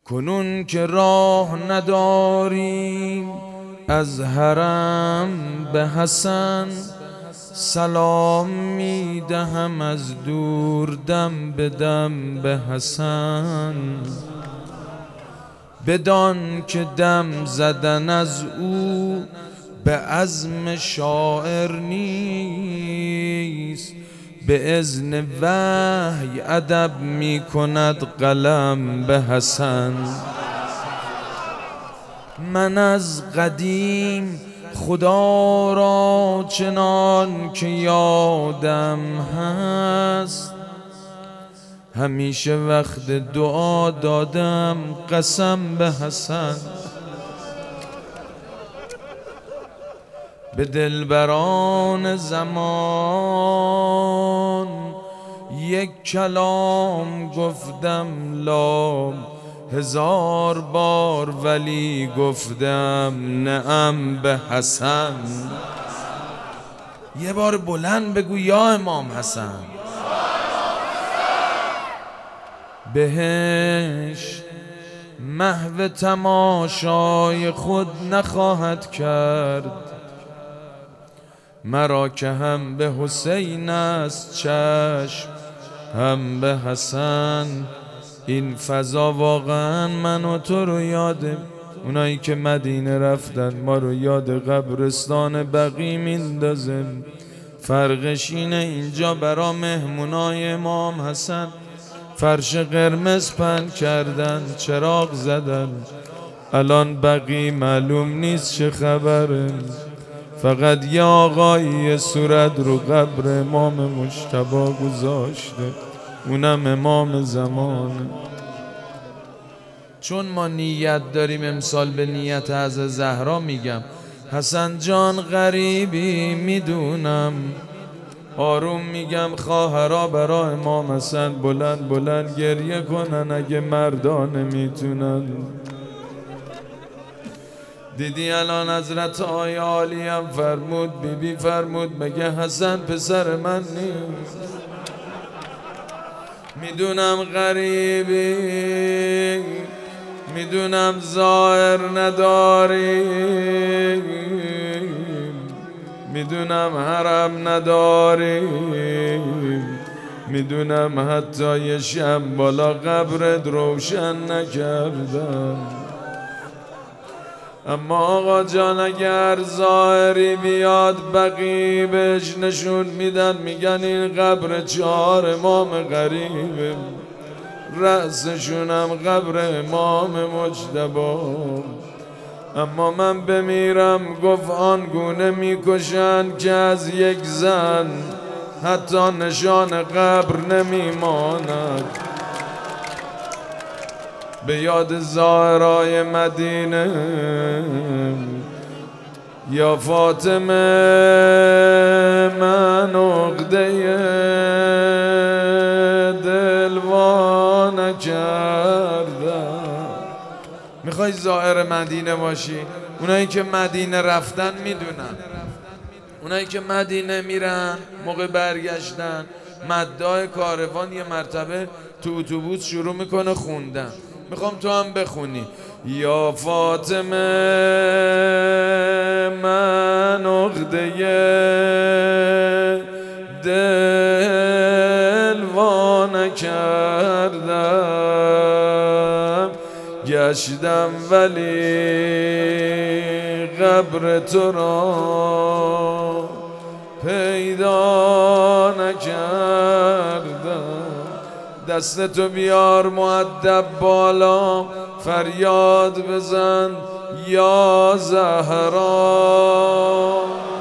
کنون که راه نداریم از حرم به حسن، سلام می دهم از دور دم به دم به حسن. بدان که دم زدن از او به عزم شاعر نیست، به اذن وحی ادب می کند قلم به حسن. من از قدیم خدا را چنان که یادم هست، همیشه وقت دعا دادم قسم به حسن. به دلبران زمان یک کلام گفتم لام، هزار بار ولی گفتم نعم به حسن. یه بار بلند بگو یا امام حسن. بهش محو تماشای خود نخواهد کرد، مرا که هم به حسین است چشم هم به حسن. این فضا واقعا من و تو رو یاده، اونایی که مدینه رفتن ما رو یاد قبرستان بقیع میندازه. فرقش اینه اینجا برا مهمونای امام حسن فرش قرمز پهن کردن، چراغ زدن. الان بقیع معلوم نیست چه خبره، فقط یه آقایی صورت رو قبر امام مجتبی گذاشته، اونم امام زمانه. چون ما نیت داریم امسال به نیت از زهرا میگم حسن جان غریبی میدونم، آروم میگم خواهرا برا امام حسن بلند بلند گریه کنن اگه مردانه میتونن. دیدی الان حضرت آیه عالی هم فرمود، بیبی فرمود مگه حسن پسر من نیست؟ میدونم غریبی، میدونم ظاهر نداری، میدونم حرم نداری، میدونم حتی یه شب بالا قبرت روشن نکردم. اما آقا جان اگر ظاهری بیاد بقیع بهش نشون میدن، میگن این قبر 4 امام غریبه، رأسشونم قبر امام مجتبی. اما من بمیرم گفت آنگونه میکشن که از یک زن حتی نشان قبر نمیماند. به یاد زائرای مدینه یا فاطمه من عقده دل وا نکردم. میخوای زائر مدینه باشی؟ اونایی که مدینه رفتن میدونن، اونایی که مدینه میرن موقع برگشتن مداح کاروان یه مرتبه تو اتوبوس شروع میکنه خوندن. میخوام تو هم بخونی یا فاطمه من عقده دل وا نکردم، گشتم ولی قبر تو را پیدا نکردم. دستتو بیار مؤدب بالا، فریاد بزن یا زهرا.